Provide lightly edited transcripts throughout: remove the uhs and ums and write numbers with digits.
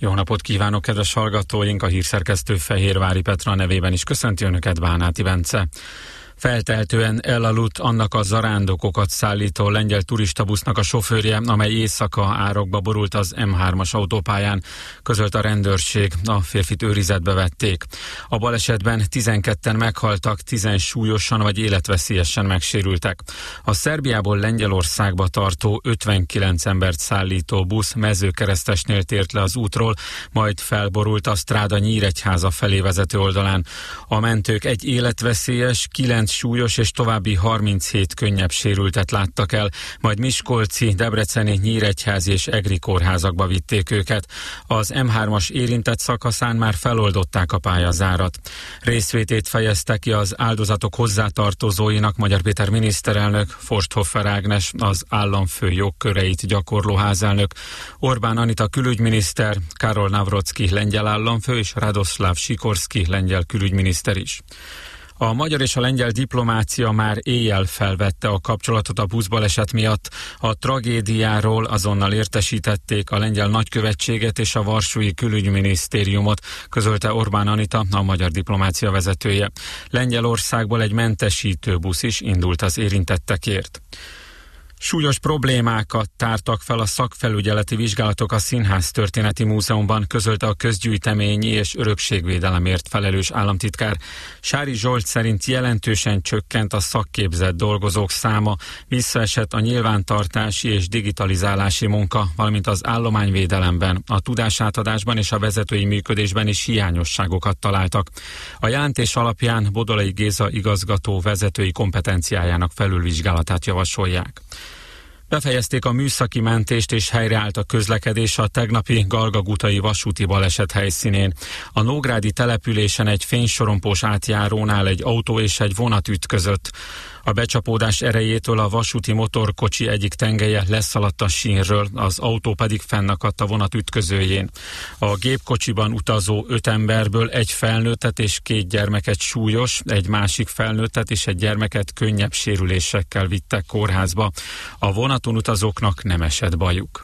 Jó napot kívánok, kedves hallgatóink! A hírszerkesztő Fehérvári Petra nevében is köszönti Önöket Bánáti Bence. Feltehetően elaludt annak a zarándokokat szállító lengyel turistabusznak a sofőrje, amely éjszaka árokba borult az M3-as autópályán, közölt a rendőrség. A férfit őrizetbe vették. A balesetben 12-en meghaltak, 10 súlyosan vagy életveszélyesen megsérültek. A Szerbiából Lengyelországba tartó 59 embert szállító busz Mezőkeresztesnél tért le az útról, majd felborult a Stráda Nyíregyháza felé vezető oldalán. A mentők egy életveszélyes, 9 súlyos és további 37 könnyebb sérültet láttak el, majd miskolci, debreceni, nyíregyházi és egri kórházakba vitték őket. Az M3-as érintett szakaszán már feloldották a pályazárat. Részvétét fejezte ki az áldozatok hozzátartozóinak Magyar Péter miniszterelnök, Forsthoffer Ágnes, az államfő jogköreit gyakorló házelnök, Orbán Anita külügyminiszter, Karol Nawrocki lengyel államfő és Radoszláv Sikorszky lengyel külügyminiszter is. A magyar és a lengyel diplomácia már éjjel felvette a kapcsolatot a buszbaleset miatt. A tragédiáról azonnal értesítették a lengyel nagykövetséget és a varsói külügyminisztériumot, közölte Orbán Anita, a magyar diplomácia vezetője. Lengyelországból egy mentesítő busz is indult az érintettekért. Súlyos problémákat tártak fel a szakfelügyeleti vizsgálatok a Színháztörténeti Múzeumban, közölte a közgyűjteményi és örökségvédelemért felelős államtitkár. Sári Zsolt szerint jelentősen csökkent a szakképzett dolgozók száma, visszaesett a nyilvántartási és digitalizálási munka, valamint az állományvédelemben, a tudásátadásban és a vezetői működésben is hiányosságokat találtak. A jelentés alapján Bodolai Géza igazgató vezetői kompetenciájának felülvizsgálatát javasolják. Befejezték a műszaki mentést és helyreállt a közlekedés a tegnapi Galgagutai vasúti baleset helyszínén. A nógrádi településen egy fénysorompós átjárónál egy autó és egy vonat ütközött. A becsapódás erejétől a vasúti motorkocsi egyik tengelye leszaladt a sínről, az autó pedig fennakadt a vonat ütközőjén. A gépkocsiban utazó 5 emberből egy felnőttet és 2 gyermeket súlyos, egy másik felnőttet és egy gyermeket könnyebb sérülésekkel vittek kórházba. A vonaton utazóknak nem esett bajuk.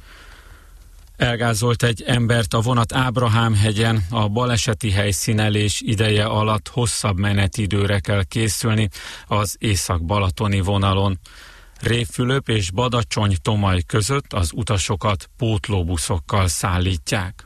Elgázolt egy embert a vonat Ábrahám-hegyen, a baleseti helyszínelés ideje alatt hosszabb menetidőre kell készülni az észak-balatoni vonalon. Révfülöp és Badacsony-Tomaj között az utasokat pótlóbuszokkal szállítják.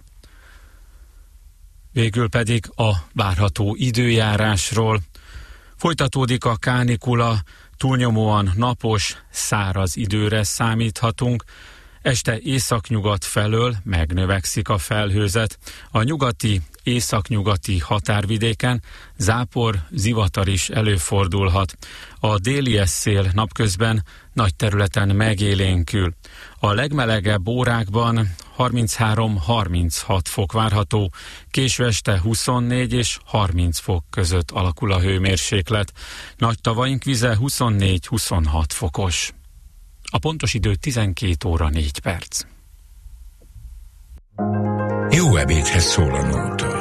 Végül pedig a várható időjárásról. Folytatódik a kánikula, túlnyomóan napos, száraz időre számíthatunk. Este északnyugat felől megnövekszik a felhőzet. A nyugati, északnyugati határvidéken zápor, zivatar is előfordulhat. A déli szél napközben nagy területen megélénkül. A legmelegebb órákban 33-36 fok várható, késő este 24 és 30 fok között alakul a hőmérséklet. Nagy tavaink vize 24-26 fokos. A pontos idő 12 óra 4 perc. Jó ebédhez szól a nóta.